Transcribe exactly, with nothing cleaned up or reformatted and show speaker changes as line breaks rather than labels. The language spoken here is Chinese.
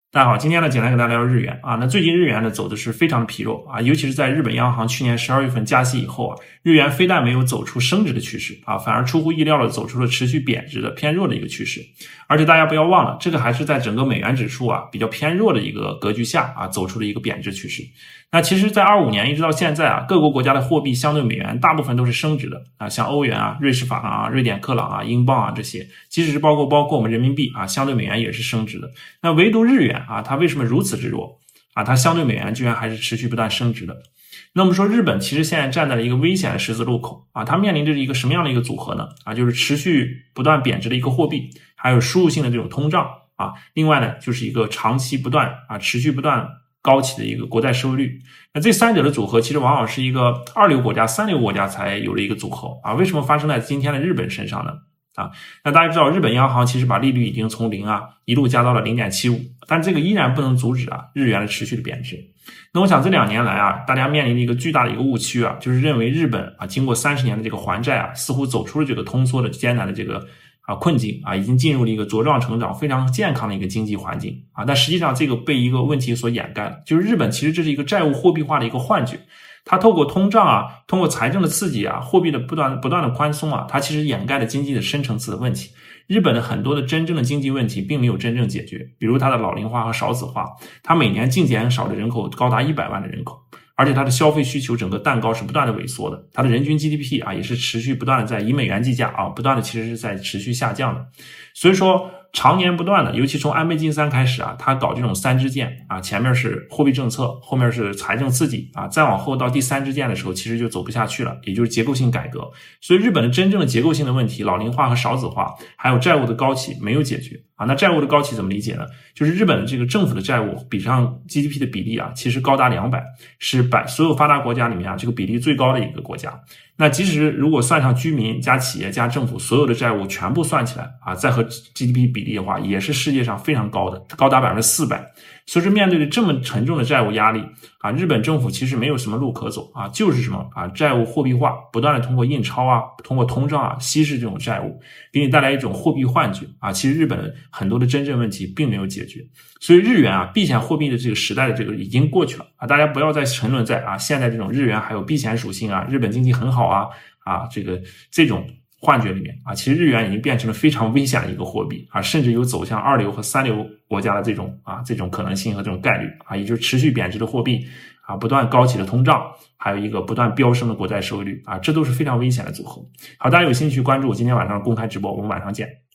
大家好，今天呢，简单给大家聊聊日元啊。那最近日元呢走的是非常的疲弱啊，尤其是在日本央行去年十二月份加息以后啊，日元非但没有走出升值的趋势啊，反而出乎意料的走出了持续贬值的偏弱的一个趋势。而且大家不要忘了，这个还是在整个美元指数啊比较偏弱的一个格局下啊走出了一个贬值趋势。那其实在二五年一直到现在啊，各国国家的货币相对美元大部分都是升值的啊，像欧元啊、瑞士法郎啊、瑞典克朗啊、英镑啊这些，即使是包括包括我们人民币啊，相对美元也是升值的。那唯独日元啊，它为什么如此之弱啊？它相对美元居然还是持续不断升值的。那我们说日本其实现在站在了一个危险的十字路口啊，它面临着一个什么样的一个组合呢？啊，就是持续不断贬值的一个货币，还有输入性的这种通胀啊，另外呢就是一个长期不断啊持续不断高企的一个国债收益率。那这三者的组合其实往往是一个二流国家、三流国家才有了一个组合啊，为什么发生在今天的日本身上呢？啊，那大家知道日本央行其实把利率已经从零啊一路加到了 零点七五， 但这个依然不能阻止啊日元的持续的贬值。那我想这两年来啊，大家面临的一个巨大的一个误区啊，就是认为日本啊经过三十年的这个还债啊，似乎走出了这个通缩的艰难的这个啊困境啊，已经进入了一个茁壮成长非常健康的一个经济环境啊，但实际上这个被一个问题所掩盖了，就是日本其实这是一个债务货币化的一个幻觉。它透过通胀啊，通过财政的刺激啊，货币的不断不断的宽松啊，它其实掩盖了经济的深层次的问题。日本的很多的真正的经济问题并没有真正解决，比如它的老龄化和少子化，它每年净减少的人口高达一百万的人口，而且它的消费需求整个蛋糕是不断的萎缩的，它的人均 G D P 啊也是持续不断的在以美元计价啊，不断的其实是在持续下降的。所以说常年不断的，尤其从安倍晋三开始啊，他搞这种三支箭啊，前面是货币政策，后面是财政刺激啊，再往后到第三支箭的时候，其实就走不下去了，也就是结构性改革。所以日本的真正的结构性的问题，老龄化和少子化，还有债务的高企没有解决啊。那债务的高企怎么理解呢？就是日本的这个政府的债务比上 G D P 的比例啊，其实高达两百，是百所有发达国家里面啊这个比例最高的一个国家。那即使如果算上居民加企业加政府所有的债务全部算起来啊，再和 G D P 比例的话，也是世界上非常高的，高达百分之四百。所以说面对着这么沉重的债务压力啊，日本政府其实没有什么路可走啊，就是什么啊债务货币化，不断的通过印钞啊，通过通胀啊稀释这种债务，给你带来一种货币幻觉啊。其实日本很多的真正问题并没有解决，所以日元啊避险货币的这个时代的这个已经过去了啊，大家不要再沉沦在啊现在这种日元还有避险属性啊，日本经济很好啊啊这个这种幻觉里面啊，其实日元已经变成了非常危险的一个货币啊，甚至有走向二流和三流国家的这种啊这种可能性和这种概率啊，也就是持续贬值的货币啊，不断高企的通胀，还有一个不断飙升的国债收益率啊，这都是非常危险的组合。好，大家有兴趣关注我今天晚上公开直播，我们晚上见。